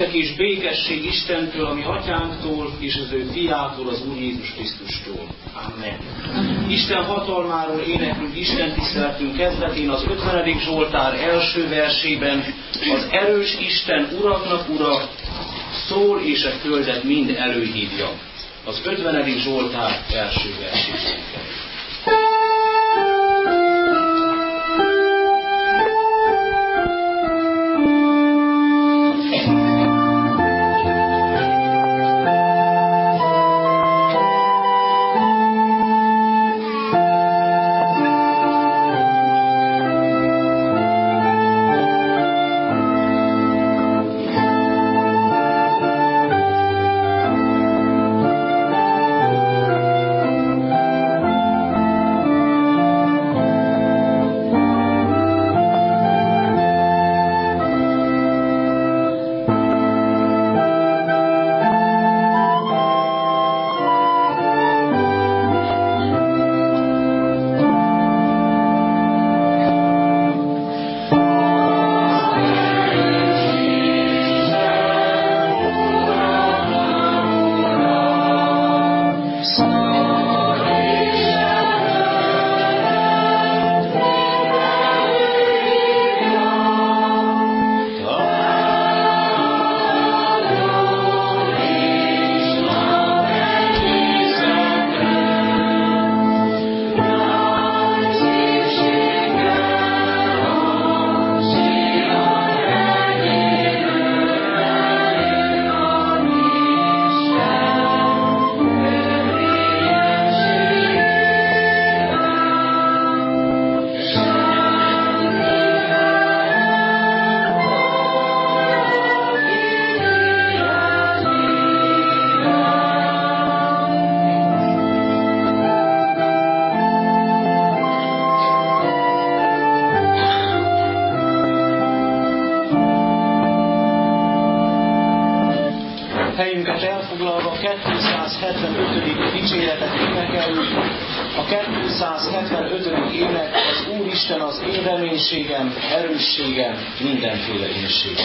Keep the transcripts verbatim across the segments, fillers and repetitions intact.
És békesség Istentől, ami atyánktól, és az ő fiától, az Úr Jézus Krisztustól. Amen. Isten hatalmáról éneklünk Isten tiszteletünk kezdetén az ötvenedik Zsoltár első versében: az erős Isten uraknak ura, szól és a földet mind előhívja. Az ötvenedik Zsoltár első versében. Helyünket elfoglalva a kétszázhetvenötödik dicséretet énekeljük. A kétszázhetvenötödik ének: az Úristen az én reménységem, erősségem, mindenféle énségem.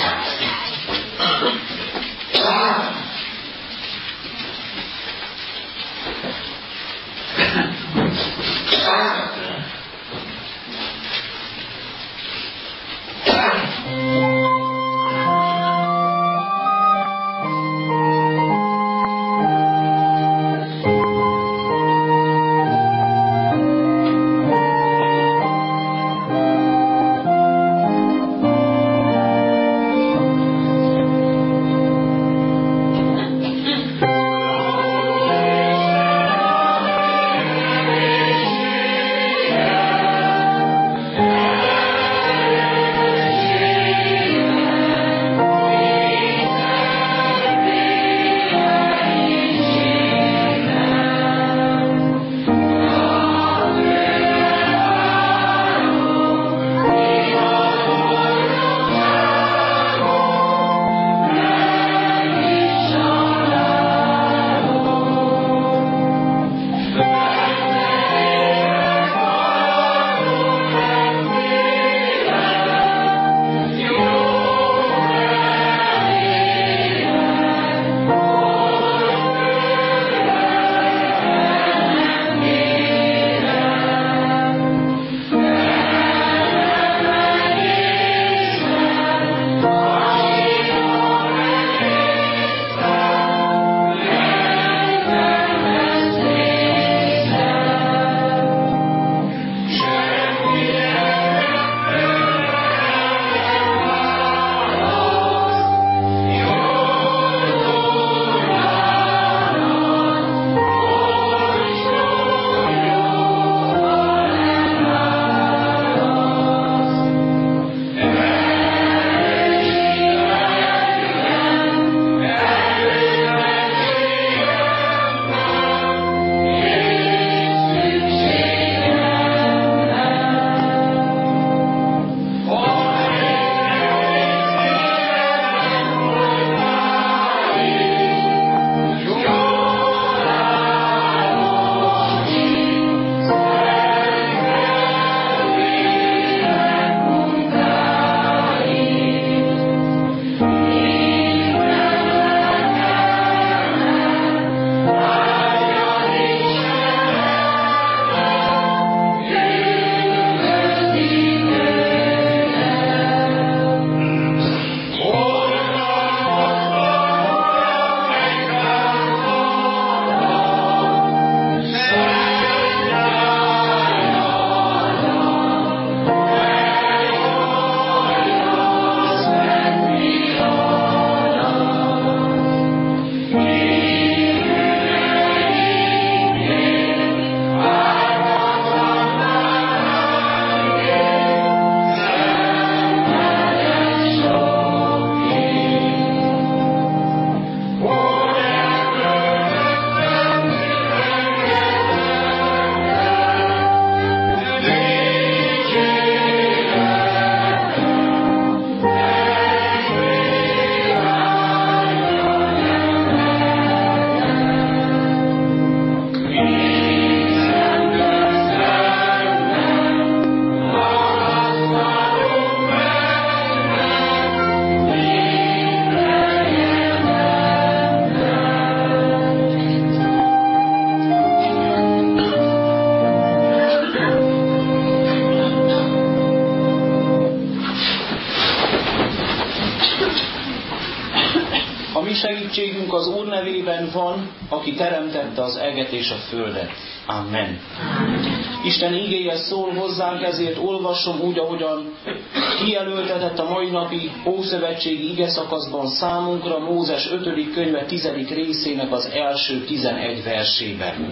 mi segítségünk az Úr nevében van, aki teremtette az eget és a földet. Amen. Isten igéje szól hozzánk, ezért olvasom úgy, ahogyan kijelöltetett a mai napi ószövetségi igeszakaszban számunkra Mózes ötödik könyve tizedik részének az első tizenegy versében.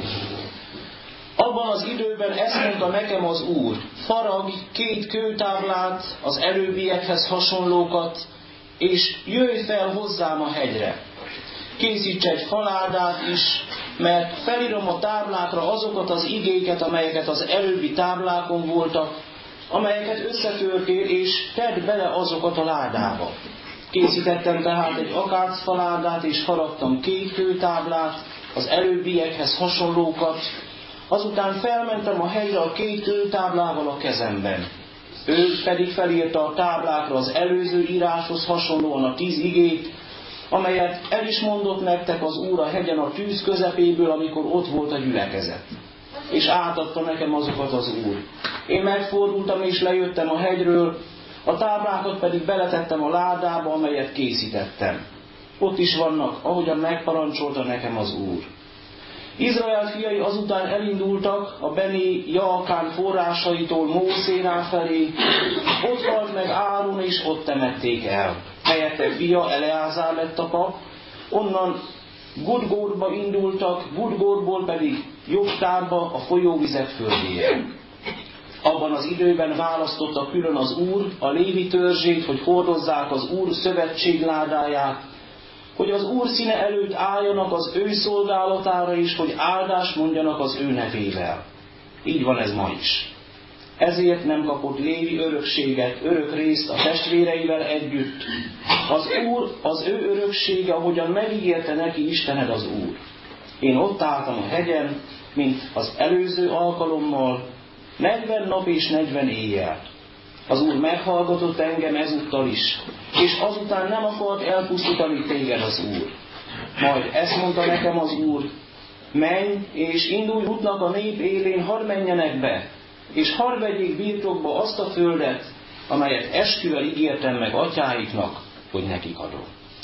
Abban az időben ezt mondta nekem az Úr: faragj két kőtáblát, az előbbiekhez hasonlókat, és jöjj fel hozzám a hegyre. Készíts egy faládát is, mert felírom a táblákra azokat az igéket, amelyeket az előbbi táblákon voltak, amelyeket összetörtél, és tedd bele azokat a ládába. Készítettem tehát egy akácfaládát, és faragtam két kőtáblát, az előbbiekhez hasonlókat, azután felmentem a hegyre a két kőtáblával a kezemben. Ő pedig felírta a táblákra az előző íráshoz hasonlóan a tíz igét, amelyet el is mondott nektek az Úr a hegyen a tűz közepéből, amikor ott volt a gyülekezet. És átadta nekem azokat az Úr. Én megfordultam és lejöttem a hegyről, a táblákat pedig beletettem a ládába, amelyet készítettem. Ott is vannak, ahogyan megparancsolta nekem az Úr. Izrael fiai azután elindultak a Beni Jaakán forrásaitól Mószérán felé, ott halt meg Áron, és ott temették el. Helyette fia Eleázár lett a pap, onnan Gudgórba indultak, Gudgórból pedig Joktánba, a folyóvizek földjére. Abban az időben választotta külön az Úr a Lévi törzsét, hogy hordozzák az Úr szövetségládáját, hogy az Úr színe előtt álljanak az ő szolgálatára is, hogy áldást mondjanak az ő nevével. Így van ez ma is. Ezért nem kapott Lévi örökséget, örök részt a testvéreivel együtt. Az Úr, az ő öröksége, ahogyan megígérte neki Istened az Úr. Én ott álltam a hegyen, mint az előző alkalommal, negyven nap és negyven éjjel. Az Úr meghallgatott engem ezúttal is, és azután nem akart elpusztítani téged az Úr. Majd ezt mondta nekem az Úr: menj, és indulj útnak a nép élén, hadd menjenek be, és hadd vegyék birtokba azt a földet, amelyet esküvel ígértem meg atyáiknak, hogy nekik adom.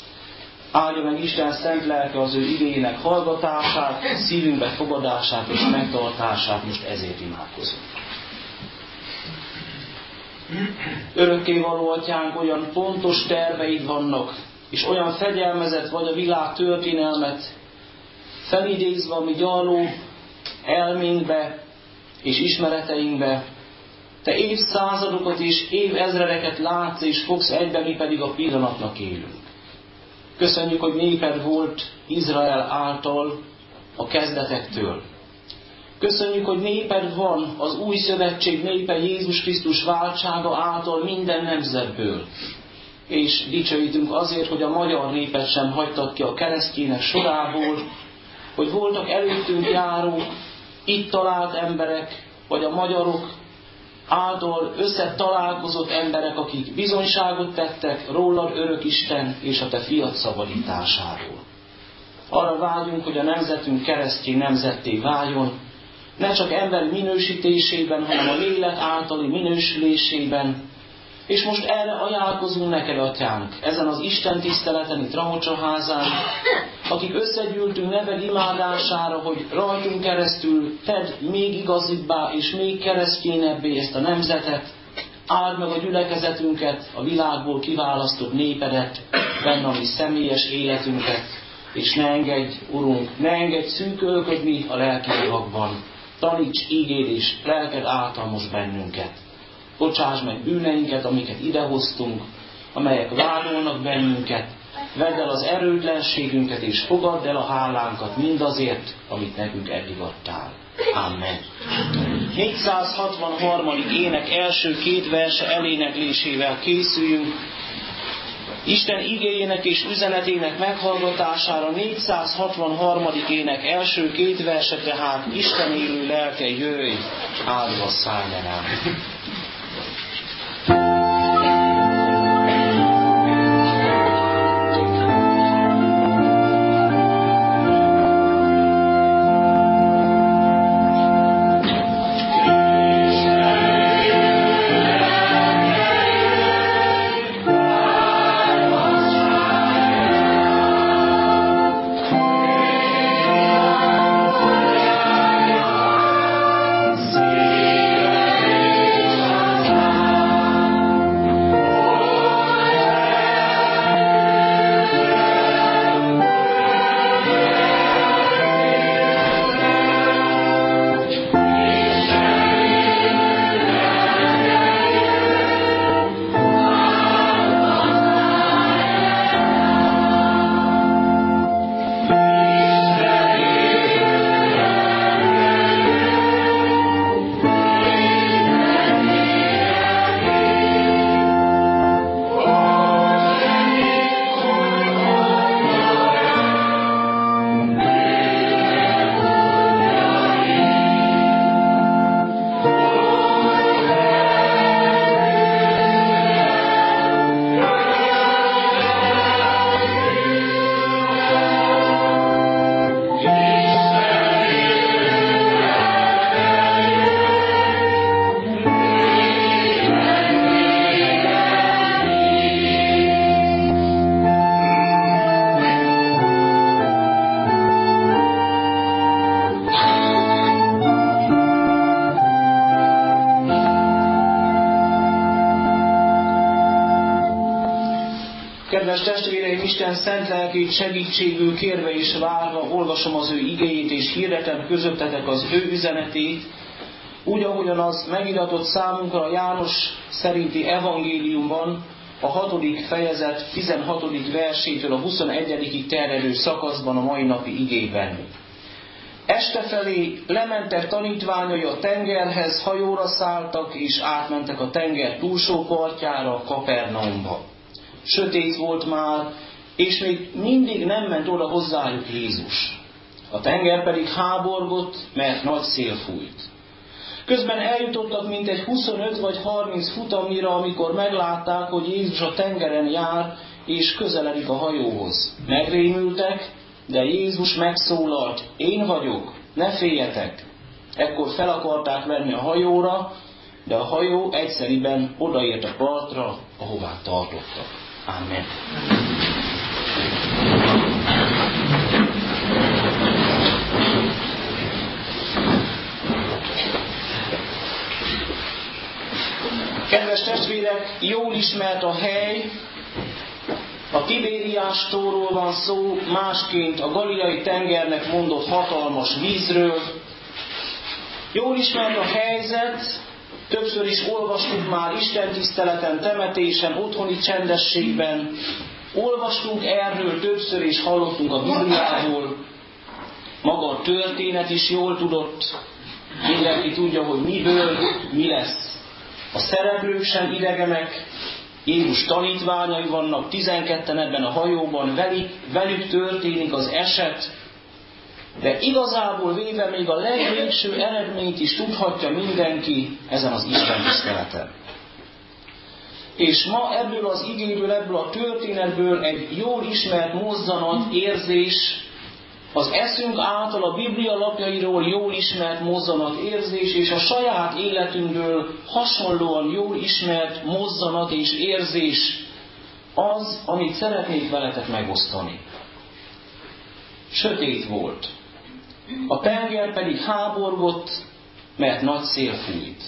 Áldja meg Isten szent lelke az ő igéjének hallgatását, szívünkbe fogadását és megtartását, most ezért imádkozunk. Örökkévaló atyánk, olyan pontos terveid vannak, és olyan fegyelmezett vagy a világ történelmet felidézve a mi gyarló elménkbe és ismereteinkbe. Te évszázadokat és évezredeket látsz és fogsz egybe, mi pedig a pillanatnak élünk. Köszönjük, hogy néped volt Izrael által a kezdetektől. Köszönjük, hogy néped van az új szövetség népe Jézus Krisztus váltsága által minden nemzetből. És dicsőítünk azért, hogy a magyar népet sem hagytak ki a keresztjének sorából, hogy voltak előttünk járók, itt talált emberek, vagy a magyarok által összetalálkozott emberek, akik bizonyságot tettek rólad, örök Isten, és a te fiad szabadításáról. Arra vágyunk, hogy a nemzetünk keresztény nemzetté váljon, ne csak ember minősítésében, hanem a lélek általi minősülésében. És most erre ajánlkozunk neked, atyánk, ezen az Isten tiszteleten itt Ramocsaházán, akik összegyűltünk neved imádására, hogy rajtunk keresztül tedd még igazibbá és még keresztényebbé ezt a nemzetet, áld meg a gyülekezetünket, a világból kiválasztott népedet, benne a mi személyes életünket, és ne engedj, Urunk, ne engedj szűkölködni a lelki javakban. Taníts ígéd és lelked által most bennünket. Bocsáss meg bűneinket, amiket idehoztunk, amelyek vádolnak bennünket. Vedd el az erőtlenségünket, és fogadd el a hálánkat mindazért, amit nekünk eddig adtál. Amen. négyszázhatvanharmadik ének első két verse eléneklésével készüljünk. Isten igéjének és üzenetének meghallgatására négyszázhatvanharmadik ének első két verse, tehát Isten élő lelke, jöjj, áldva szállj rám. Kedves testvéreim, Isten szent lelkét segítségül kérve és várva olvasom az ő igéjét és hirdetem közöttetek az ő üzenetét, úgy, ahogyan az megiratott számunkra a János szerinti evangéliumban, a hatodik fejezet tizenhatodik versétől a huszonegyedikig terjedő szakaszban a mai napi igében. Este felé lementek tanítványai a tengerhez, hajóra szálltak, és átmentek a tenger túlsó partjára, Kapernaumba. Sötét volt már, és még mindig nem ment oda hozzájuk Jézus. A tenger pedig háborgott, mert nagy szél fújt. Közben eljutottak mintegy huszonöt vagy harminc futamnyira, amikor meglátták, hogy Jézus a tengeren jár, és közeledik a hajóhoz. Megrémültek, de Jézus megszólalt: én vagyok, ne féljetek. Ekkor fel akarták venni a hajóra, de a hajó egyszeriben odaért a partra, ahová tartottak. Amen. Kedves testvérek, jól ismert a hely, a Tibériás tóról van szó, másként a Galileai tengernek mondott hatalmas vízről. Jól ismert a helyzet, többször is olvastunk már istentiszteleten, temetésen, otthoni csendességben. Olvastunk erről többször és hallottunk a Bibliából. Maga a történet is jól tudott. Mindenki tudja, hogy miből mi lesz. A szereplők sem idegenek, Jézus tanítványai vannak, tizenketten ebben a hajóban, velük, velük történik az eset, de igazából véve még a legvégső eredményt is tudhatja mindenki ezen az istentiszteleten. És ma ebből az igéből, ebből a történetből egy jól ismert mozzanat, érzés, az eszünk által a Biblia lapjairól jól ismert mozzanat, érzés, és a saját életünkből hasonlóan jól ismert mozzanat és érzés az, amit szeretnék veletek megosztani. Sötét volt. A tenger pedig háborgott, mert nagy szél fújt.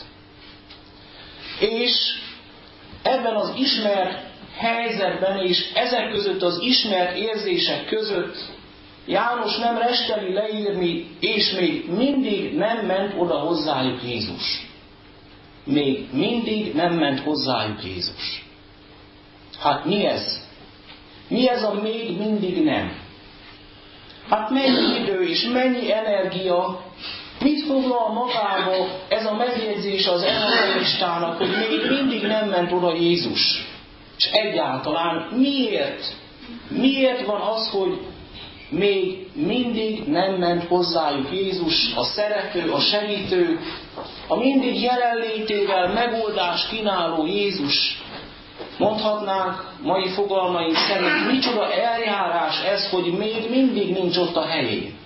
És ebben az ismert helyzetben és ezek között az ismert érzések között János nem resteli leírni, és még mindig nem ment oda hozzájuk Jézus. Még mindig nem ment hozzájuk Jézus. Hát mi ez? Mi ez a még mindig nem? Hát mennyi idő és mennyi energia, mit foglal magába ez a megjegyzés az evangelistának, hogy még mindig nem ment oda Jézus? És egyáltalán miért? Miért van az, hogy még mindig nem ment hozzájuk Jézus, a szerető, a segítő, a mindig jelenlétével megoldást kínáló Jézus? Mondhatnánk mai fogalmaink szerint, micsoda eljárás ez, hogy még mindig nincs ott a helyén.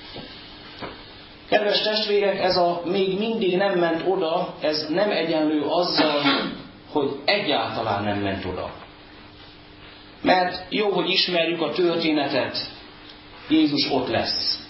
Kedves testvérek, ez a még mindig nem ment oda, ez nem egyenlő azzal, hogy egyáltalán nem ment oda. Mert jó, hogy ismerjük a történetet, Jézus ott lesz.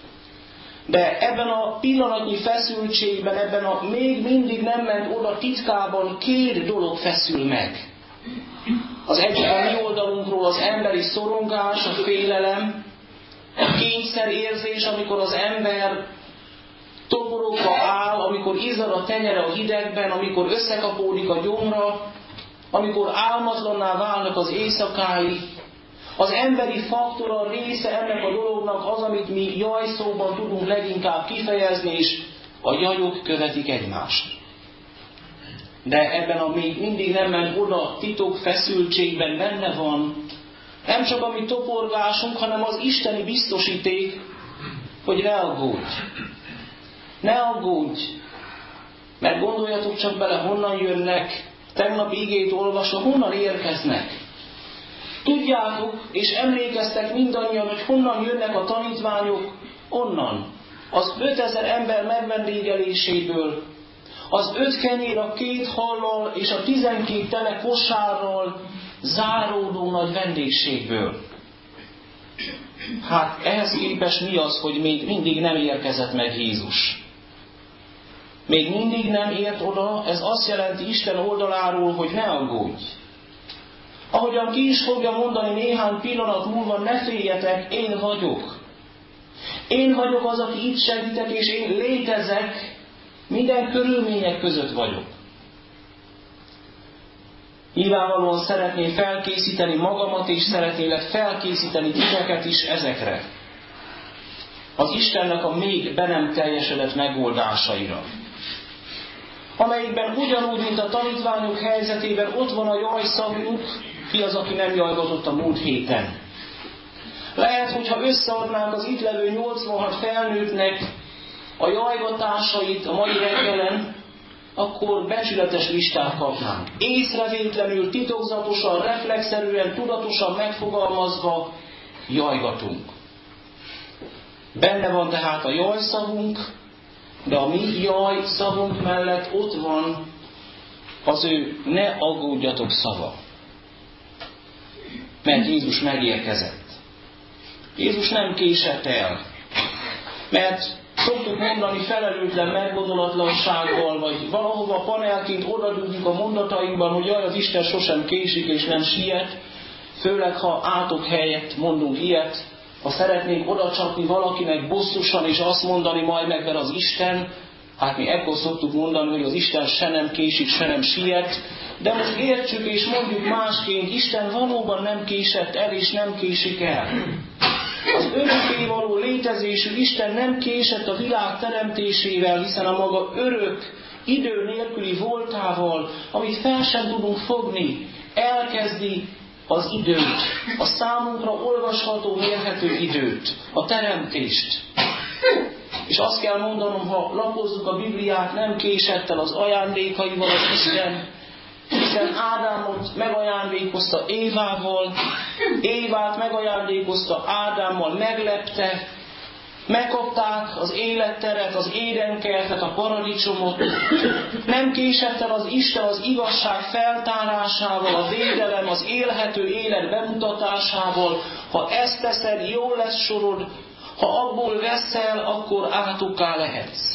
De ebben a pillanatnyi feszültségben, ebben a még mindig nem ment oda titkában két dolog feszül meg. Az egyik a mi oldalunkról az emberi szorongás, a félelem, a kényszerérzés, amikor az ember toporogva áll, amikor izzad a tenyere a hidegben, amikor összekapódik a gyomra, amikor álmatlanná válnak az éjszakái. Az emberi faktor a része ennek a dolognak az, amit mi jajszóban tudunk leginkább kifejezni, és a jajok követik egymást. De ebben a még mindig nem ment oda titok feszültségben benne van nem csak a mi toporgásunk, hanem az isteni biztosíték, hogy ne aggódj. Ne aggódj, mert gondoljatok csak bele, honnan jönnek, tegnapi igét olvasva, honnan érkeznek. Tudjátok, és emlékeztek mindannyian, hogy honnan jönnek a tanítványok, onnan. Az ötezer ember megvendégeléséből, az öt kenyér a két hallal és a tizenkét tele kosárral záródó nagy vendégségből. Hát ehhez képest mi az, hogy még mindig nem érkezett meg Jézus? Még mindig nem ért oda, ez azt jelenti Isten oldaláról, hogy ne aggódj. Ahogyan ki is fogja mondani néhány pillanat múlva, ne féljetek, én vagyok. Én vagyok az, aki itt segítek, és én létezek, minden körülmények között vagyok. Nyilvánvalóan szeretném felkészíteni magamat, és szeretnélek felkészíteni titeket is ezekre. Az Istennek a még be nem teljesedett megoldásaira. Amelyikben ugyanúgy, mint a tanítványok helyzetében ott van a jajszavunk, ki az, aki nem jajgatott a múlt héten. Lehet, hogyha összeadnánk az itt levő nyolcvanhat felnőttnek a jajgatásait a mai reggelen, akkor becsületes listát kapnánk. Észrevétlenül, titokzatosan, reflexzerűen, tudatosan megfogalmazva jajgatunk. Benne van tehát a jajszavunk, de a mi jajszavunk mellett ott van az ő ne aggódjatok szava. Mert Jézus megérkezett. Jézus nem késett el. Mert szoktuk mondani felelőtlen meggondolatlansággal, vagy valahova panelként odadugjuk a mondatainkban, hogy jaj, az Isten sosem késik és nem siet, főleg ha átok helyett mondunk ilyet, ha szeretnénk odacsapni valakinek bosszusan és azt mondani majd meg, mert az Isten, hát mi ekkor szoktuk mondani, hogy az Isten se nem késik, se nem siet, de most értsük és mondjuk másként, Isten valóban nem késett el és nem késik el. Az örökkévaló létezésű Isten nem késett a világ teremtésével, hiszen a maga örök, idő nélküli voltával, amit fel sem tudunk fogni, elkezdi az időt, a számunkra olvasható, mérhető időt, a teremtést. És azt kell mondanom, ha lapozzuk a Bibliát, nem késett el az ajándékaival az Isten, hiszen Ádámot megajándékozta Évával, Évát megajándékozta Ádámmal, meglepte, megkapták az életteret, az édenkertet, a paradicsomot. Nem késett el az Isten az igazság feltárásával, a védelem, az élhető élet bemutatásával. Ha ezt teszed, jól lesz sorod, ha abból veszel, akkor átukká lehetsz.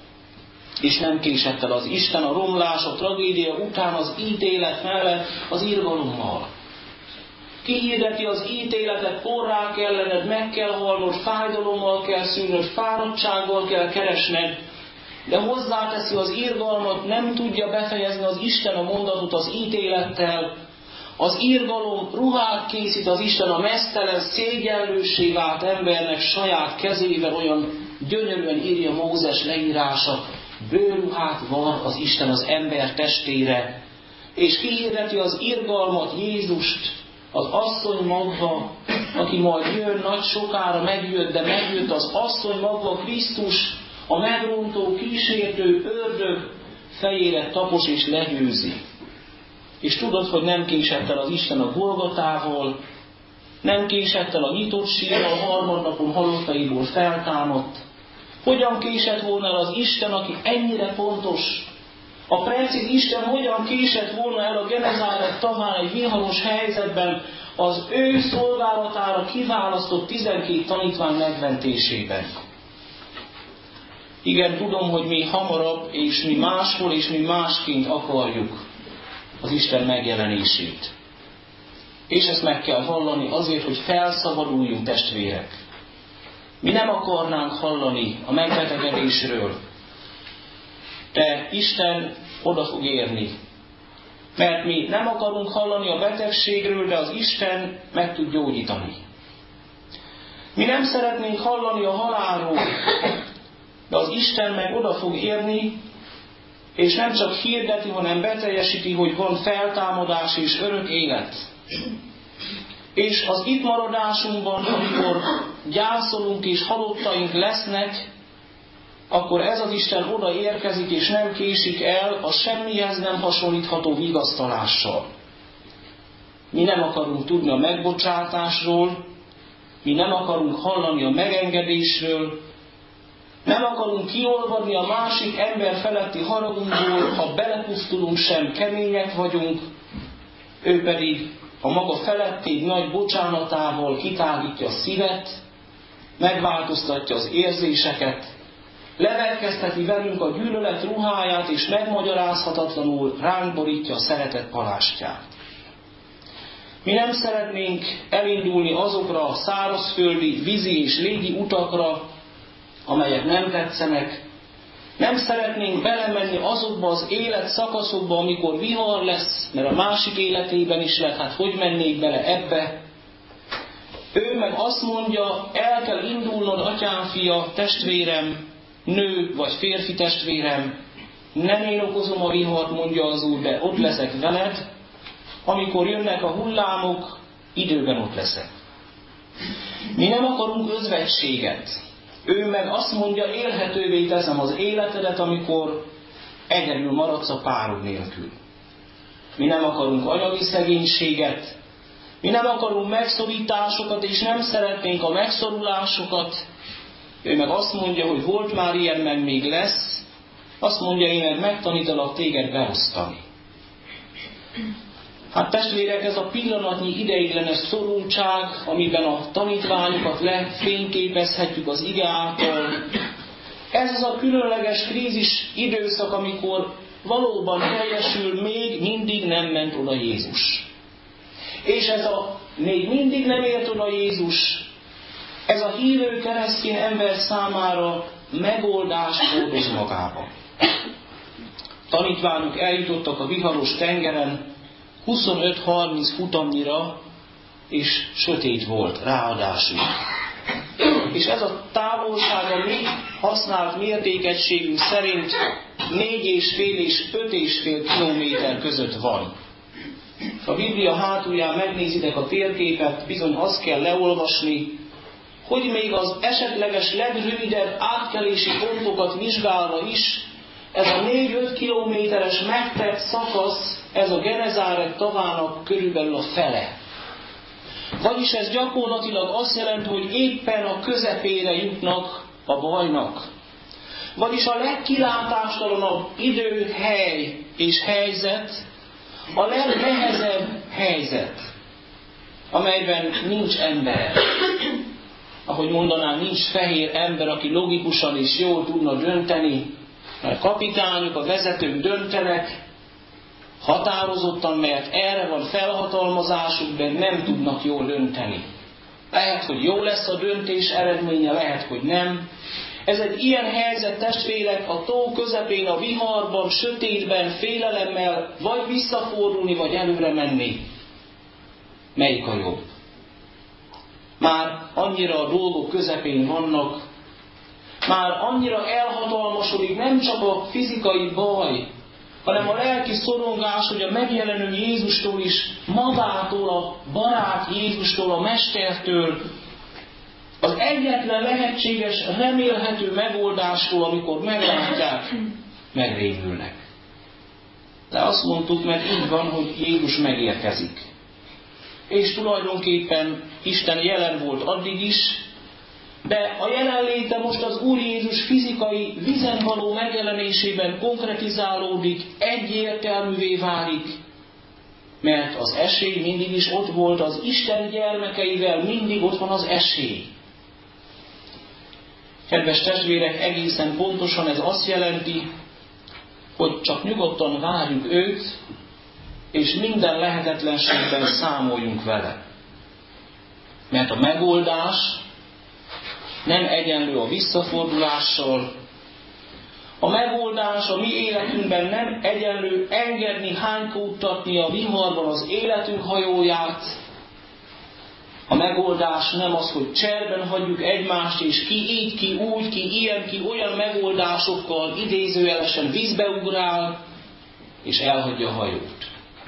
És nem késett el az Isten a romlás, a tragédia után az ítélet mellett az irgalommal. Kihirdeti az ítéletet, porrá kellened, meg kell halnod, fájdalommal kell szűnöd, fáradtsággal kell keresned, de hozzáteszi az irgalmat, nem tudja befejezni az Isten a mondatot az ítélettel. Az irgalom ruhát készít az Isten a meztelen, szégyenlőssé vált embernek saját kezével, olyan gyönyörűen írja Mózes leírása, bőrruhát var az Isten az ember testére, és kihirdeti az irgalmat, Jézust, az asszony magva, aki majd jön, nagy sokára megjött, de megjött az asszony magva, Krisztus, a megrontó, kísértő ördög fejére tapos és legyőzi. És tudod, hogy nem késett el az Isten a Golgotával, nem késett el a nyitott sírra, a harmadnapon halottaiból feltámadt. Hogyan késett volna el az Isten, aki ennyire pontos? A precíz Isten hogyan késett volna el a Genezáret taván egy viharos helyzetben az ő szolgálatára kiválasztott tizenkét tanítvány megmentésében? Igen, tudom, hogy mi hamarabb, és mi máshol, és mi másként akarjuk az Isten megjelenését. És ezt meg kell hallani azért, hogy felszabaduljunk, testvérek. Mi nem akarnánk hallani a megbetegedésről, de Isten oda fog érni. Mert mi nem akarunk hallani a betegségről, de az Isten meg tud gyógyítani. Mi nem szeretnénk hallani a halálról, de az Isten meg oda fog érni, és nem csak hirdeti, hanem beteljesíti, hogy van feltámadás és örök élet. És az itt maradásunkban, amikor gyászolunk és halottaink lesznek, akkor ez az Isten oda érkezik, és nem késik el a semmihez nem hasonlítható vigasztalással. Mi nem akarunk tudni a megbocsátásról, mi nem akarunk hallani a megengedésről, nem akarunk kiolvadni a másik ember feletti haragunkból, ha belepusztulunk sem, kemények vagyunk, ő pedig a maga feletti nagy bocsánatával kitágítja a szívet, megváltoztatja az érzéseket, levelkezteti velünk a gyűlölet ruháját, és megmagyarázhatatlanul ránk borítja a szeretet palástját. Mi nem szeretnénk elindulni azokra a szárazföldi, vízi és légi utakra, amelyek nem tetszenek. Nem szeretnénk belemenni azokba az élet szakaszokba, amikor vihar lesz, mert a másik életében is lett, hát hogy mennék bele ebbe? Ő meg azt mondja, el kell indulnod, atyám fia, testvérem, nő vagy férfi testvérem, nem én okozom a vihart, mondja az Úr, de ott leszek veled, amikor jönnek a hullámok, időben ott leszek. Mi nem akarunk özvegységet. Ő meg azt mondja, élhetővé teszem az életedet, amikor egyedül maradsz a párod nélkül. Mi nem akarunk anyagi szegénységet, mi nem akarunk megszorításokat, és nem szeretnénk a megszorulásokat. Ő meg azt mondja, hogy volt már ilyen, meg még lesz. Azt mondja, én meg megtanítalak téged beosztani. Hát testvérek, ez a pillanatnyi ideiglenes szorultság, amiben a tanítványokat lefényképezhetjük az ige által, ez az a különleges krízis időszak, amikor valóban teljesül, még mindig nem ment oda Jézus. És ez a még mindig nem ért oda Jézus, ez a hívő keresztény ember számára megoldást hordoz magába. Tanítványok eljutottak a viharos tengeren, huszonöt-harminc futamnyira, és sötét volt ráadásul. És ez a távolság a mi használt mértékegységünk szerint négy és fél és öt és fél kilométer között van. Ha a Biblia hátulján megnézitek a térképet, bizony azt kell leolvasni, hogy még az esetleges legrövidebb átkelési pontokat vizsgálva is, ez a négy-öt kilométeres megtett szakasz, ez a Genezáret tavának körülbelül a fele. Vagyis ez gyakorlatilag azt jelenti, hogy éppen a közepére jutnak a bajnak. Vagyis a legkilátástalanabb idő, hely és helyzet, a legnehezebb helyzet, amelyben nincs ember. Ahogy mondanám, nincs fehér ember, aki logikusan és jól tudna dönteni, mert kapitányok, a vezetők döntenek, határozottan, mert erre van felhatalmazásuk, de nem tudnak jól dönteni. Lehet, hogy jó lesz a döntés eredménye, lehet, hogy nem. Ez egy ilyen helyzet, testvérek, a tó közepén, a viharban, sötétben, félelemmel, vagy visszafordulni, vagy előre menni. Melyik a jobb? Már annyira a dolgok közepén vannak, már annyira elhatalmasodik nem csak a fizikai baj, hanem a lelki szorongás, hogy a megjelenő Jézustól is, magától, a barát Jézustól, a Mestertől, az egyetlen lehetséges, remélhető megoldástól, amikor meglátják, megrémülnek. De azt mondtuk, mert így van, hogy Jézus megérkezik. És tulajdonképpen Isten jelen volt addig is, de a jelenléte most az Úr Jézus fizikai, vízen való megjelenésében konkretizálódik, egyértelművé válik, mert az esély mindig is ott volt, az Isten gyermekeivel mindig ott van az esély. Kedves testvérek, egészen pontosan ez azt jelenti, hogy csak nyugodtan várjuk őt, és minden lehetetlenségben számoljunk vele. Mert a megoldás nem egyenlő a visszafordulással. A megoldás a mi életünkben nem egyenlő engedni, hánykódtatni a viharban az életünk hajóját. A megoldás nem az, hogy cserben hagyjuk egymást, és ki így, ki úgy, ki ilyen, ki olyan megoldásokkal idézőjelesen vízbe ugrál, és elhagyja a hajót.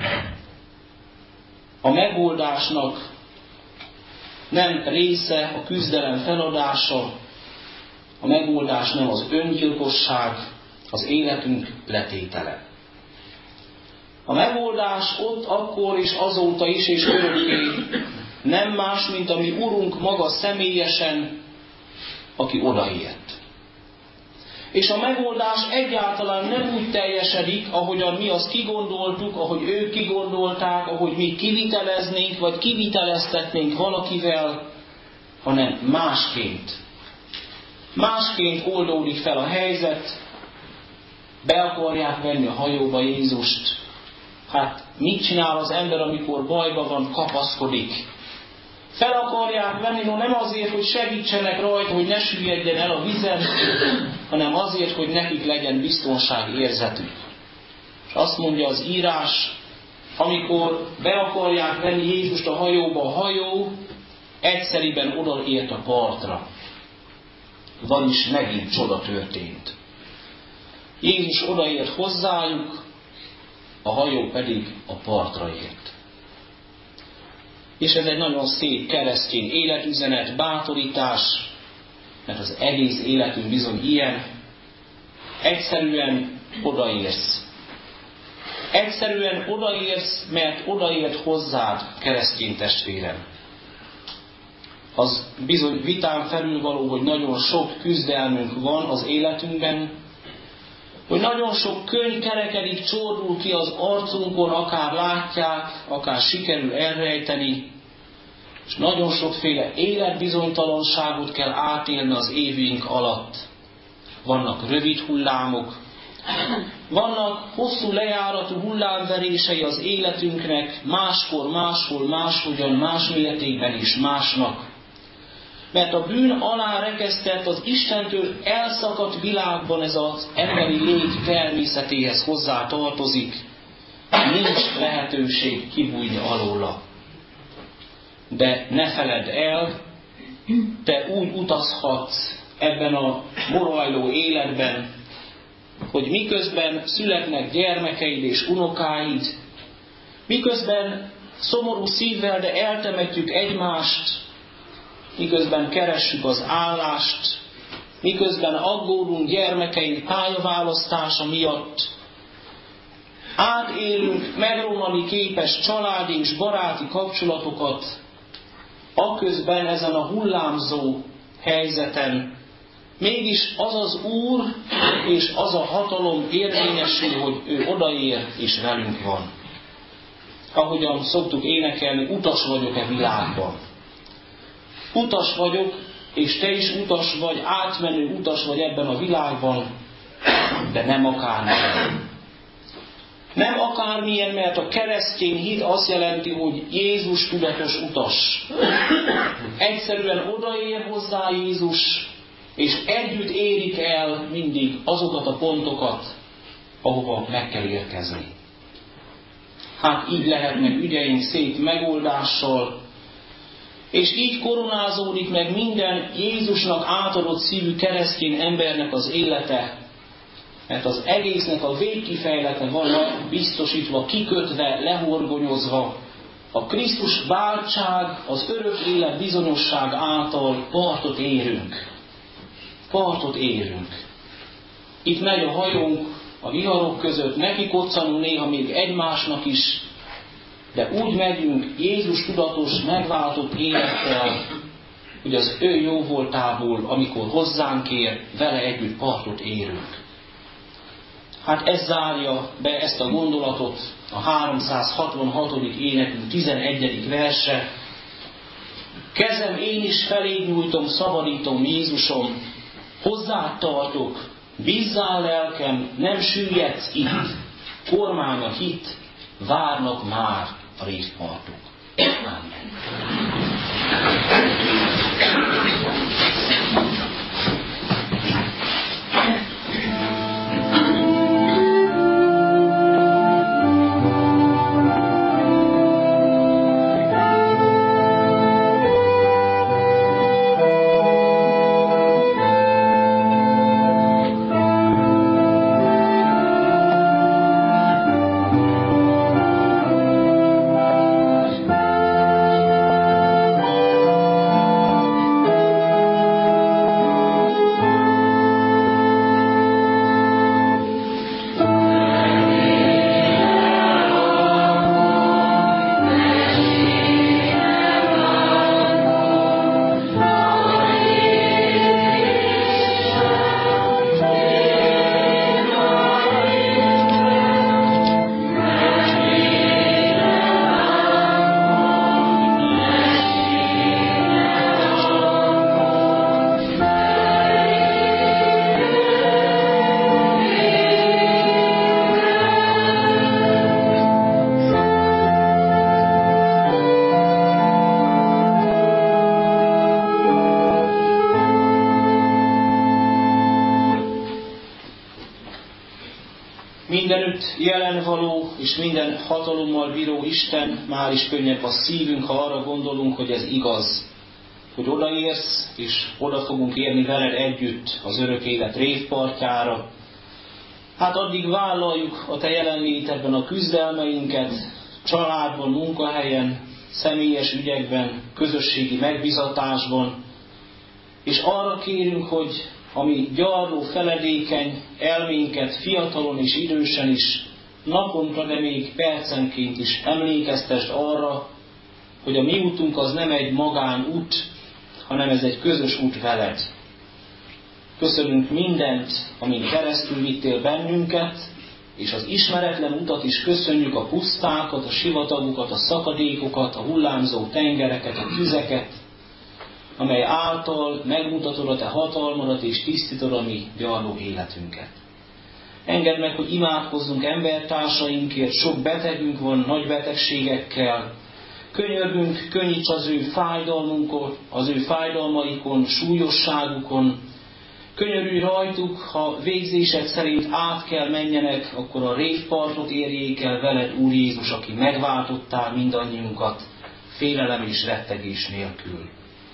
A megoldásnak nem része a küzdelem feladása, a megoldás nem az öngyilkosság, az életünk letétele. A megoldás ott, akkor és azóta is, és örökké nem más, mint a mi Urunk maga személyesen, aki odaért. És a megoldás egyáltalán nem úgy teljesedik, ahogyan mi azt kigondoltuk, ahogy ők kigondolták, ahogy mi kiviteleznénk, vagy kiviteleztetnénk valakivel, hanem másként. Másként oldódik fel a helyzet, be akarják venni a hajóba Jézust, Hát mit csinál az ember, amikor bajban van, kapaszkodik? Fel akarják venni, no nem azért, hogy segítsenek rajta, hogy ne süllyedjen el a vizen, hanem azért, hogy nekik legyen biztonságérzetük. És azt mondja az írás, amikor be akarják venni Jézust a hajóba, a hajó egyszeriben odaért a partra. Vagyis megint csoda történt. Jézus odaért hozzájuk, a hajó pedig a partra ért. És ez egy nagyon szép keresztény életüzenet, bátorítás, mert az egész életünk bizony ilyen. Egyszerűen odaérsz. Egyszerűen odaérsz, mert odaért hozzád, keresztény testvérem. Az bizony vitán felülvaló, hogy nagyon sok küzdelmünk van az életünkben, hogy nagyon sok könyv kerekedik, csordul ki az arcunkon, akár látják, akár sikerül elrejteni, és nagyon sokféle életbizonytalanságot kell átélni az évünk alatt. Vannak rövid hullámok, vannak hosszú lejáratú hullámverései az életünknek, máskor, máshol, máshogyan, más mértékben is másnak. Mert a bűn alá rekesztett, az Istentől elszakadt világban ez az emberi lét természetéhez hozzá tartozik, nincs lehetőség kibújni alóla. De ne feledd el, te úgy utazhatsz ebben a morajló életben, hogy miközben születnek gyermekeid és unokáid, miközben szomorú szívvel, de eltemetjük egymást, miközben keressük az állást, miközben aggódunk gyermekeink pályaválasztása miatt, átélünk megromlani képes családi és baráti kapcsolatokat, aközben ezen a hullámzó helyzeten mégis az az Úr és az a hatalom érvényesül, hogy ő odaér és velünk van. Ahogyan szoktuk énekelni, utas vagyok e világban. Utas vagyok, és te is utas vagy, átmenő utas vagy ebben a világban, de nem akármilyen. Nem akármilyen, mert a keresztény hit azt jelenti, hogy Jézus tudatos utas. Egyszerűen odaér hozzá Jézus, és együtt érik el mindig azokat a pontokat, ahova meg kell érkezni. Hát így lehetnek ügyeink szép megoldással, és így koronázódik meg minden Jézusnak átadott szívű keresztény embernek az élete, mert az egésznek a végkifejlete van biztosítva, kikötve, lehorgonyozva, a Krisztus váltság, az örök élet bizonyosság által partot érünk. Partot érünk. Itt megy a hajónk a viharok között, neki koccanunk néha még egymásnak is, de úgy megyünk Jézus tudatos, megváltott élettel, hogy az ő jó voltából, amikor hozzánk ér, vele együtt partot érünk. Hát ez zárja be ezt a gondolatot a háromszázhatvanhatodik énekünk tizenegyedik verse. Kezem én is feléd nyújtom, szabadítom Jézusom, hozzád tartok, bízzál lelkem, nem süllyedsz itt, kormány a hit, várnak már a révpartok. Amen. Mindenütt jelenvaló és minden hatalommal bíró Isten, már is könnyebb a szívünk, ha arra gondolunk, hogy ez igaz. Hogy odaérsz, és oda fogunk érni veled együtt az örök élet révpartjára. Hát addig vállaljuk a te jelenlétedben a küzdelmeinket, családban, munkahelyen, személyes ügyekben, közösségi megbizatásban, és arra kérünk, hogy ami gyarló, feledékeny elménket fiatalon és idősen is, naponta, de még percenként is emlékeztesd arra, hogy a mi útunk az nem egy magánút, hanem ez egy közös út veled. Köszönünk mindent, amin keresztül vittél bennünket, és az ismeretlen utat is köszönjük, a pusztákat, a sivatagokat, a szakadékokat, a hullámzó tengereket, a tüzeket, amely által megmutatod a te hatalmadat és tisztítod a mi gyarló életünket. Engedd meg, hogy imádkozzunk embertársainkért, sok betegünk van, nagy betegségekkel. Könyörgünk, könnyíts az ő fájdalmunkon, az ő fájdalmaikon, súlyosságukon. Könyörülj rajtuk, ha végzésed szerint át kell menjenek, akkor a révpartot érjék el veled, Úr Jézus, aki megváltottál mindannyiunkat, félelem és rettegés nélkül.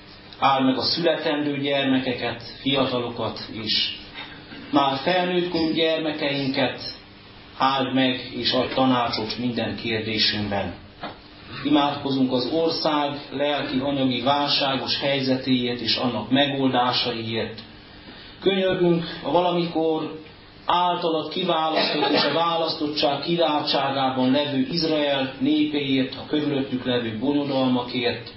Áld meg a születendő gyermekeket, fiatalokat is. Már felnőtt korú gyermekeinket áld meg, és adj tanácsot minden kérdésünkben. Imádkozunk az ország lelki-anyagi válságos helyzetéért és annak megoldásaiért. Könyörgünk a valamikor általad kiválasztott és a választottság kiváltságában levő Izrael népéért, a körülöttük levő bonyodalmakért.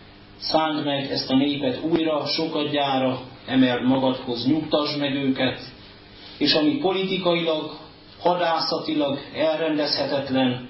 Szánd meg ezt a népet újra, sokadjára, emeld magadhoz, nyugtasd meg őket, és ami politikailag, hadászatilag elrendezhetetlen,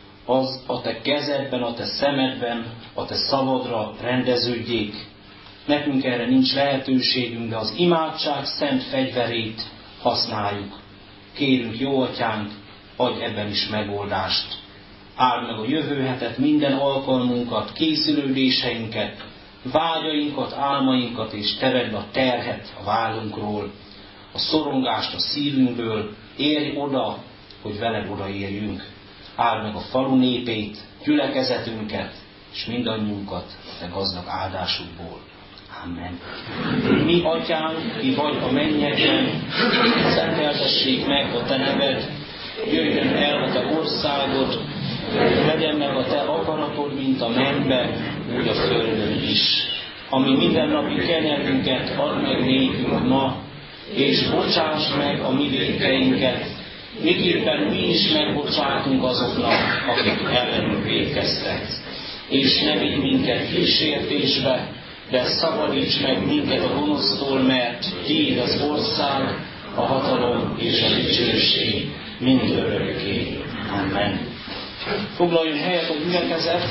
az a te kezedben, a te szemedben, a te szavadra rendeződjék. Nekünk erre nincs lehetőségünk, de az imádság szent fegyverét használjuk. Kérünk, jó atyánk, adj ebben is megoldást. Áld meg a jövő hetet, minden alkalmunkat, készülődéseinket, vágyainkat, álmainkat, és tevedd a terhet a vállunkról, a szorongást a szívünkből, érj oda, hogy veled odaérjünk. Áld meg a falu népét, gyülekezetünket, és mindannyiunkat a te gazdag áldásukból. Amen. Mi, atyánk, ki vagy a mennyekben, szenteltessék meg a te neved, jöjjön el a te országod, legyen meg a te akaratod, mint a mennyben, úgy a földön is. Ami mindennapi kenyerünket add meg nékünk ma, és bocsáss meg a mi vétkeinket, miképpen mi is megbocsátunk azoknak, akik ellenünk vétkeztek. És ne vigy minket kísértésbe, de szabadíts meg minket a gonosztól, mert tiéd az ország, a hatalom és a dicsőség mind örökké. Amen. Foglaljon helyet a gyülekezet,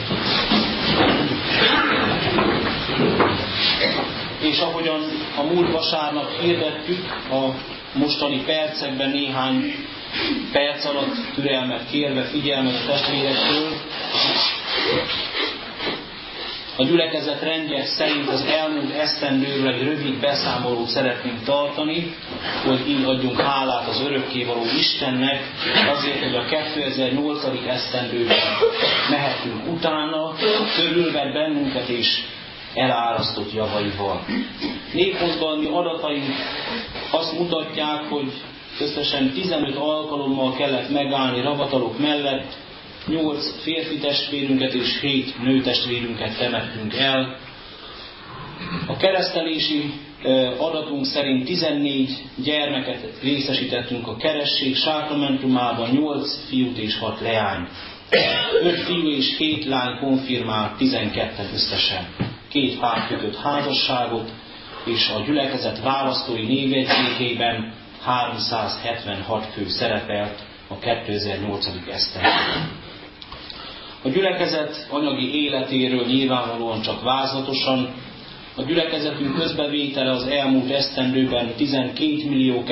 és ahogyan a múlt vasárnap hirdettük, a mostani percekben néhány perc alatt türelmet kérve, figyelmet a testvérektől, a gyülekezet rendje szerint az elmúlt esztendőről egy rövid beszámolót szeretnénk tartani, hogy így adjunk hálát az örökkévaló Istennek, azért, hogy a kétezer-nyolc. esztendőben mehetünk utána, körülvett bennünket és elárasztott javaival. Népmozgalmi adataink azt mutatják, hogy összesen tizenöt alkalommal kellett megállni ravatalok mellett, nyolc férfi testvérünket és hét nőtestvérünket temettünk el. A keresztelési adatunk szerint tizennégy gyermeket részesítettünk a keresztség sákramentumában, nyolc fiút és hat leányt. öt fiú és hét lány konfirmált, tizenketten összesen. Két pár kötött házasságot, és a gyülekezet választói névjegyzékében háromszázhetvenhat fő szerepelt a kétezer-nyolc. esztendőben. A gyülekezet anyagi életéről nyilvánvalóan csak vázlatosan. A gyülekezetünk közbevétele az elmúlt esztendőben tizenkét millió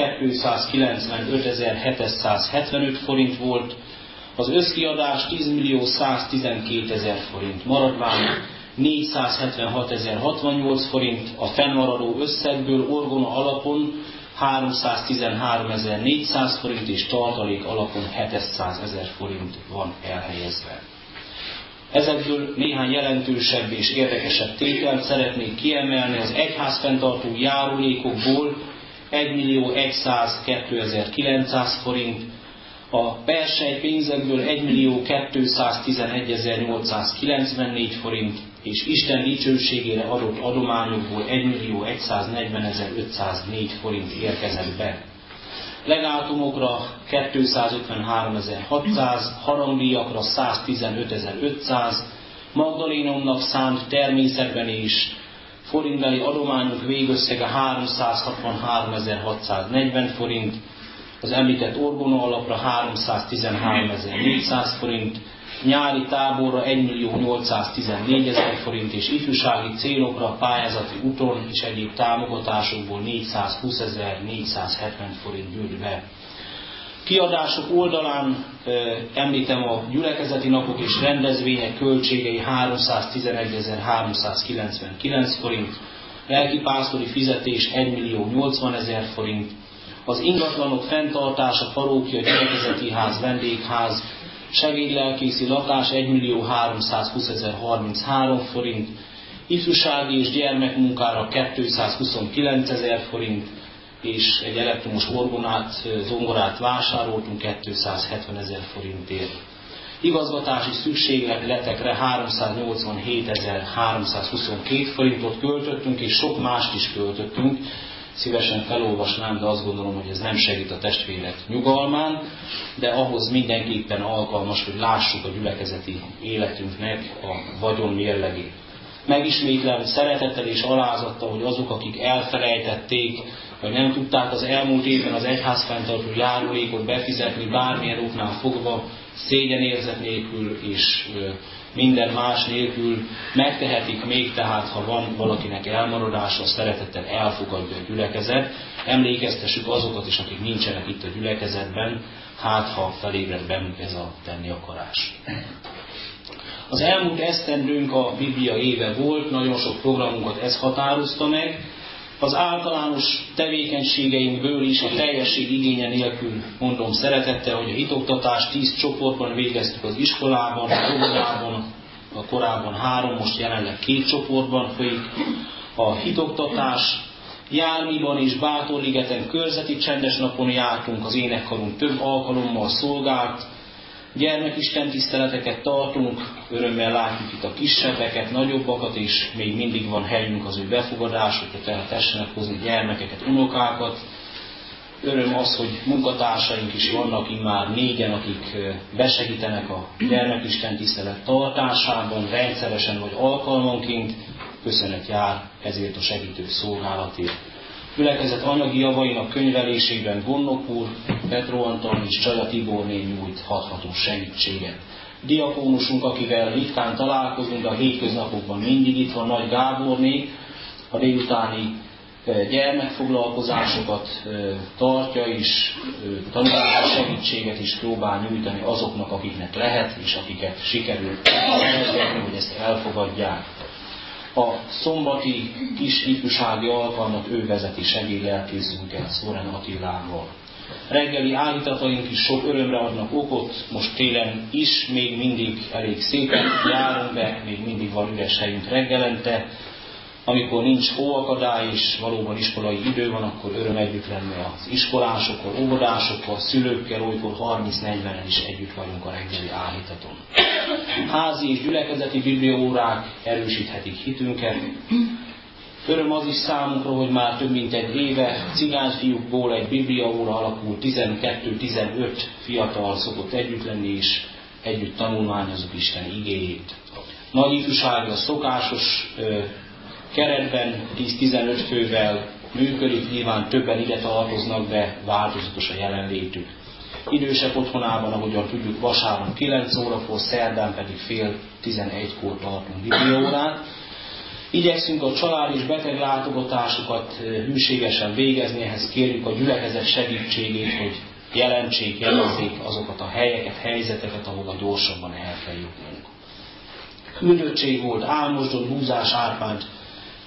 kétszázkilencvenötezer-hétszázhetvenöt forint volt, az összkiadás tíz millió száztizenkétezer forint, maradvány négyszázhetvenhatezer-hatvannyolc forint, a fennmaradó összegből orgona alapon háromszáztizenháromezer-négyszáz forint, és tartalék alapon hétszázezer forint van elhelyezve. Ezekből néhány jelentősebb és érdekesebb tételt szeretnék kiemelni. Az egyházfenntartó járulékokból egymillió százkétezer-kilencszáz forint, a persely pénzekből egymillió kétszáztizenegyezer-nyolcszázkilencvennégy forint, és Isten dicsőségére adott adományokból egymillió száznegyvenezer-ötszáznégy forint érkezett be. Legátumokra kétszázötvenháromezer-hatszáz, harangdíjakra száztizenötezer-ötszáz, Magdalénomnak szánt természetben és forintbeli adományok végösszege háromszázhatvanháromezer-hatszáznegyven forint, az említett orgona alapra háromszáztizenháromezer-négyszáz forint, nyári táborra egymillió nyolcszáztizennégyezer forint, és ifjúsági célokra, pályázati úton és egyéb támogatásokból négyszázhúszezer-négyszázhetven forint gyűlt be. Kiadások oldalán e, említem a gyülekezeti napok és rendezvények költségei háromszáztizenegyezer-háromszázkilencvenkilenc forint, lelkipásztori fizetés egymillió nyolcvanezer forint, az ingatlanok fenntartása, parókia, gyülekezeti ház, vendégház, segédlelkészi lakás egymillió háromszázhúszezer-harminchárom forint, ifjúsági és gyermekmunkára kétszázhuszonkilencezer forint, és egy elektromos orgonát, zongorát vásároltunk kétszázhetvenezer forintért. Igazgatási szükségletekre háromszáznyolcvanhétezer-háromszázhuszonkettő forintot költöttünk, és sok mást is költöttünk. Szívesen felolvasnám, de azt gondolom, hogy ez nem segít a testvérek nyugalmán, de ahhoz mindenképpen alkalmas, hogy lássuk a gyülekezeti életünknek a vagyon mérlegét. Megismétlem szeretettel és alázattal, hogy azok, akik elfelejtették, vagy nem tudták az elmúlt évben az egyházfenntartó járulékot befizetni bármilyen oknál fogva, szégyenérzet nélkül és minden más nélkül megtehetik még, tehát ha van valakinek elmaradása, szeretettel elfogadja a gyülekezet. Emlékeztessük azokat is, akik nincsenek itt a gyülekezetben, hát ha felébred bennük ez a tenni akarás. Az elmúlt esztendőnk a Biblia éve volt, nagyon sok programunkat ez határozta meg. Az általános tevékenységeinkből is a teljesség igénye nélkül mondom szeretettel, hogy a hitoktatást tíz csoportban végeztük az iskolában, a óvodában, a korábban három, most jelenleg két csoportban folyik a hitoktatás. Jármiban és Bátorligeten körzeti csendes napon jártunk, az énekkarunk több alkalommal szolgált, gyermekisten tiszteleteket tartunk, örömmel látjuk itt a kisebbeket, nagyobbakat, és még mindig van helyünk az ő befogadásokra, tehát tessenek hozni gyermekeket, unokákat. Öröm az, hogy munkatársaink is vannak, immár négyen, akik besegítenek a gyermekisten tisztelet tartásában, rendszeresen vagy alkalmanként. Köszönet jár ezért a segítő szolgálatért. Gyülekezet anyagi javainak könyvelésében Gonnok úr, Petró Antal és Csaya Tiborné nyújt hathatós segítséget. Diakónusunk, akivel ritkán találkozunk, de a hétköznapokban mindig itt van, Nagy Gáborné, a délutáni gyermekfoglalkozásokat tartja, és tanulási segítséget is próbál nyújtani azoknak, akiknek lehet, és akiket sikerül elérni, hogy ezt elfogadják. A szombati kis ifjúsági alkalmat ő vezeti segédlelkészünkkel, Szóren Attilával. Reggeli állítataink is sok örömre adnak okot, most télen is még mindig elég szépen járunk be, még mindig van üres helyünk reggelente. Amikor nincs hóakadály és valóban iskolai idő van, akkor öröm együtt lenni az iskolásokkal, óvodásokkal, szülőkkel, olykor harminc-negyvenen is együtt vagyunk a reggeli állítaton. Házi és gyülekezeti bibliaórák erősíthetik hitünket. Öröm az is számunkra, hogy már több mint egy éve cigányfiúkból egy bibliaóra alakul, tizenkettő-tizenöt fiatal szokott együtt lenni, és együtt tanulmányozunk Isten igéjét. Nagy ifjúság a szokásos ö, keretben tíz-tizenöt fővel működik, nyilván többen ide tartoznak, de változatos a jelenlétük. Idősebb otthonában, ahogyan tudjuk, vasárnap kilenc órakor, szerdán pedig fél tizenegykor tartunk bibliaórát. Igyekszünk a család és beteg látogatásokat hűségesen végezni, ehhez kérjük a gyülekezet segítségét, hogy jelentsék, jelezzék azokat a helyeket, helyzeteket, ahol gyorsabban el kell jutnunk. Küldöttség volt Álmosdon, Húzás Árpád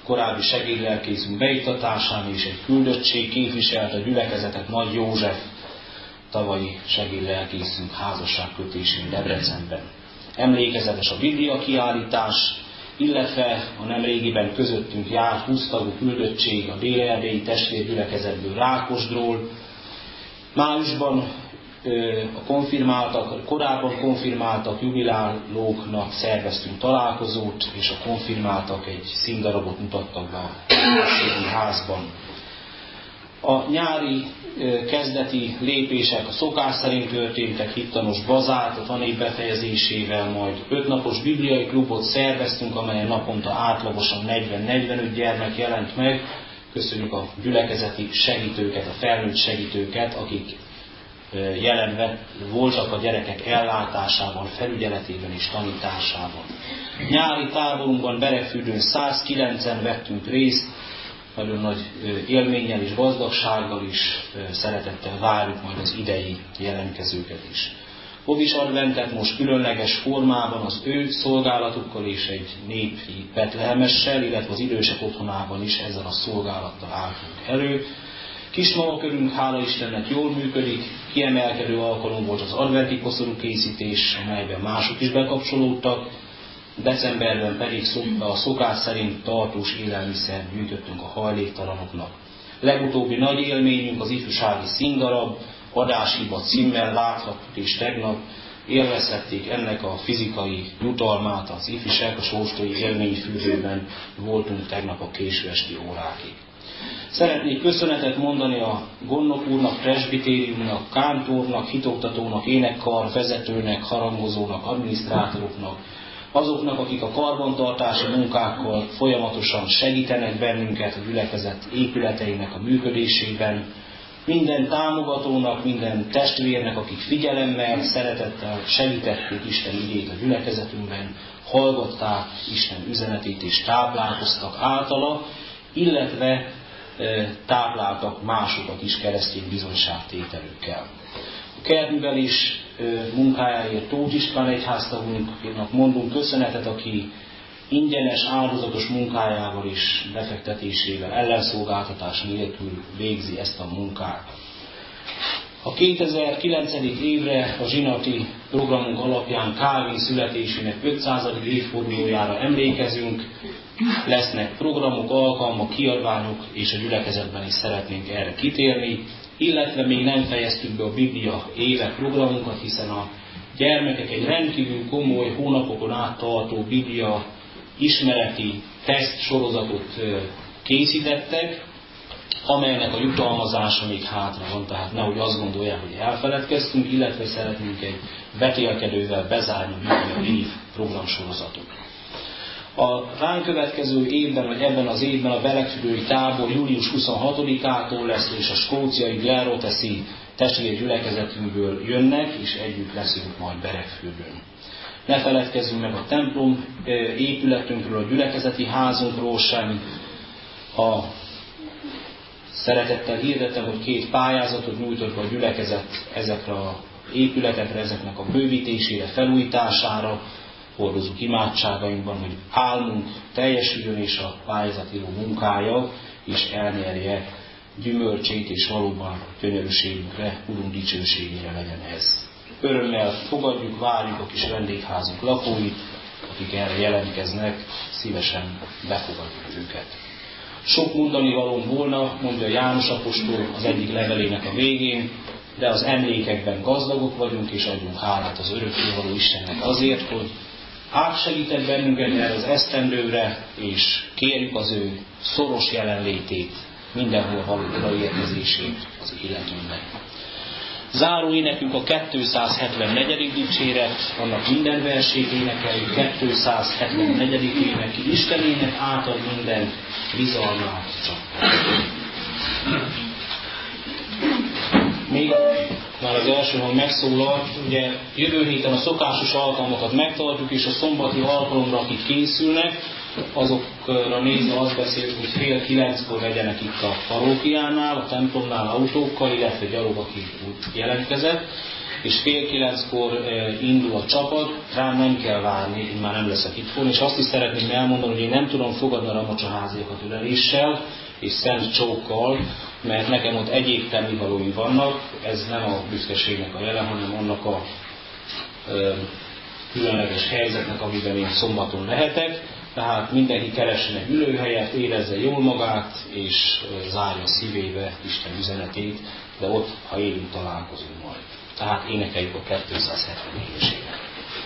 korábbi segédlelkészünk beiktatásán, és egy küldöttség képviselte a gyülekezetet Nagy József, tavalyi segédlelkészünk házasságkötésén Debrecenben. Emlékezetes a Biblia kiállítás, illetve a nemrégiben közöttünk járt húsz tagú küldöttség a dél-erdélyi testvérgyülekezetből Rákosdról. Májusban a konfirmáltak, korábban konfirmáltak jubilálóknak szerveztünk találkozót, és a konfirmáltak egy színdarabot mutattak be a közösségi házban. A nyári kezdeti lépések a szokás szerint történtek, hittanos bazárt a tanév befejezésével, majd ötnapos bibliai klubot szerveztünk, amelyen naponta átlagosan negyven-negyvenöt gyermek jelent meg. Köszönjük a gyülekezeti segítőket, a felnőtt segítőket, akik jelen voltak a gyerekek ellátásában, felügyeletében és tanításában. Nyári táborunkban Beregfürdőn százkilencen vettünk részt, nagyon nagy élménnyel és gazdagsággal is, szeretettel várjuk majd az idei jelentkezőket is. Fogis adventet most különleges formában az ő szolgálatukkal és egy népi betlehemessel, illetve az idősek otthonában is ezzel a szolgálattal álltunk elő. Kismamakörünk, hála Istennek, jól működik, kiemelkedő alkalom volt az adventi koszorú készítés, amelyben mások is bekapcsolódtak. Decemberben pedig a szokás szerint tartós élelmiszer gyűjtöttünk a hajléktalanoknak. Legutóbbi nagy élményünk az ifjúsági színdarab, Adáshiba címmel láthattuk, és tegnap élvezhették ennek a fizikai jutalmát az ifjúság, a Sóstói élményfürdőben voltunk tegnap a késő esti órákig. Szeretnék köszönetet mondani a gondnok úrnak, presbitériumnak, kántornak, hitoktatónak, énekkar vezetőnek, harangozónak, adminisztrátoroknak, azoknak, akik a karbantartási munkákkal folyamatosan segítenek bennünket a gyülekezet épületeinek a működésében, minden támogatónak, minden testvérnek, akik figyelemmel, szeretettel segítették Isten igét a gyülekezetünkben, hallgatták Isten üzenetét és táplálkoztak általa, illetve e, tápláltak másokat is keresztény bizonyságtételükkel. A kertművelés munkájáért Tóth István egyháztagunknak mondunk köszönetet, aki ingyenes, áldozatos munkájával és befektetésével, ellenszolgáltatás nélkül végzi ezt a munkát. A kétezer-kilencedik évre a zsinati programunk alapján Kálvin születésének ötszázadik évfordulójára emlékezünk, lesznek programok, alkalmak, kiadványok, és a gyülekezetben is szeretnénk erre kitérni, illetve még nem fejeztük be a Biblia éve programunkat, hiszen a gyermekek egy rendkívül komoly, hónapokon át tartó Biblia ismereti teszt sorozatot készítettek, amelynek a jutalmazása még hátra van, tehát nehogy azt gondolják, hogy elfeledkeztünk, illetve szeretnénk egy vetélkedővel bezárni Biblia év programsorozatot. A ránk következő évben, vagy ebben az évben a beregfürdői tábor július huszonhatodikától lesz, és a skóciai Glenrothes-i testvérgyülekezetünkből jönnek, és együtt leszünk majd Beregfürdőn. Ne feledkezzünk meg a templom épületünkről, a gyülekezeti házunkról sem. A szeretettel hirdetem, hogy két pályázatot nyújtott a gyülekezet ezekre az épületekre, ezeknek a bővítésére, felújítására. Hordozunk imádságainkban, hogy álmunk teljesüljön, és a pályázatíró munkája is elnyerje gyümölcsét, és valóban gyönyörűségünkre, Urunk dicsőségére legyen ez. Örömmel fogadjuk, várjuk a kis vendégházunk lakóit, akik erre jelentkeznek, szívesen befogadjuk őket. Sok mondani valóm volna, mondja János apostol az egyik levelének a végén, de az emlékekben gazdagok vagyunk, és adjunk hálát az örökkévaló Istennek azért, hogy átsegített bennünket erre az esztendőre, és kérjük az ő szoros jelenlétét, mindenhol való odaérkezését az életünkben. Záró énekünk a kétszázhetvennegyedik dicséret, annak minden versét énekeljük, kétszázhetvennegyedik ének, Istenének átad minden bizalmát csak. Még már az első hang megszólalt, ugye jövő héten a szokásos alkalmakat megtartjuk, és a szombati alkalomra, akik készülnek, azokra nézve azt beszéltük, hogy fél kilenckor legyenek itt a parókiánál, a templomnál autókkal, illetve gyalog, aki úgy jelentkezett. és fél kilenckor indul a csapat, rám nem kell várni, én már nem leszek itthon, és azt is szeretném elmondani, hogy én nem tudom fogadni a ramacsaháziakat öleléssel és szent csókkal, mert nekem ott egyéb tennivalói vannak, ez nem a büszkeségnek a jele, hanem annak a ö, különleges helyzetnek, amiben én szombaton lehetek. Tehát mindenki keressen egy ülőhelyet, érezze jól magát, és zárja szívébe Isten üzenetét, de ott, ha élünk, találkozunk majd. Tehát énekeljük a kétszázhetvennégyes évet.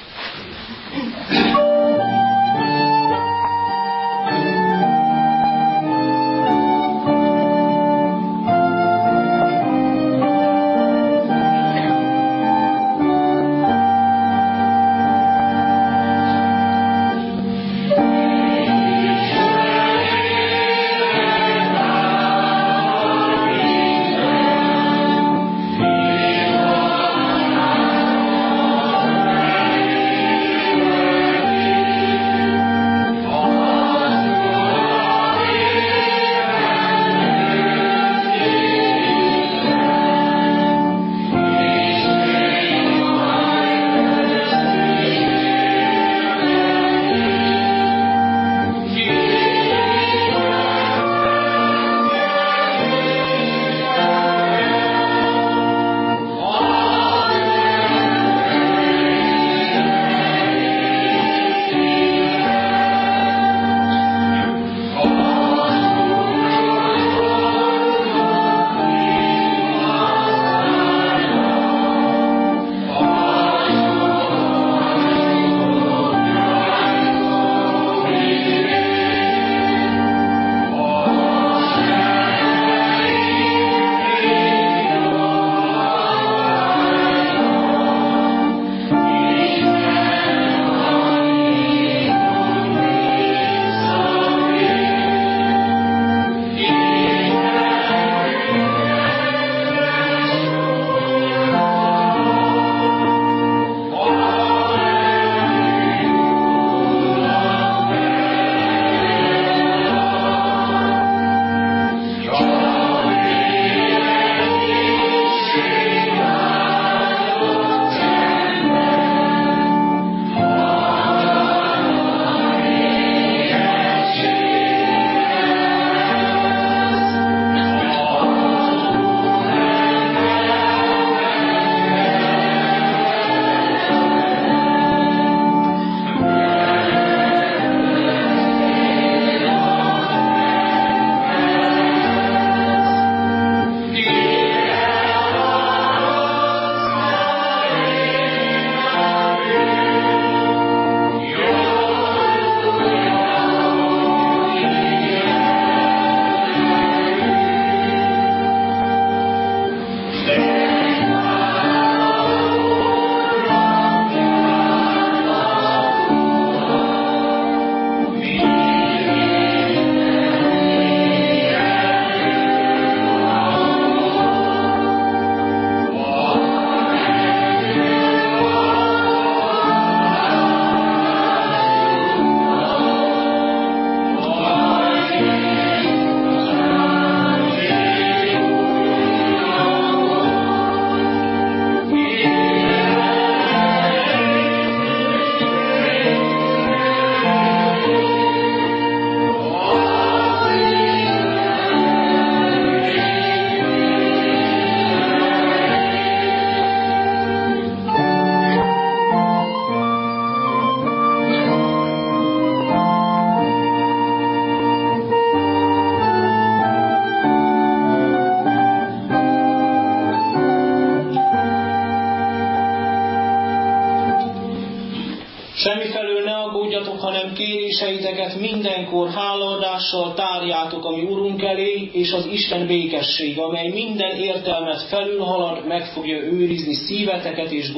Semmifelől ne aggódjatok, hanem kéréseiteket mindenkor hálaadással tárjátok a mi Urunk elé, és az Isten békesség, amely minden értelmet felülhalad, meg fogja őrizni szíveteket és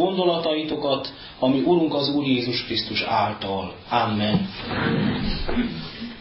gondolataitokat, ami Urunk az Úr Jézus Krisztus által. Amen.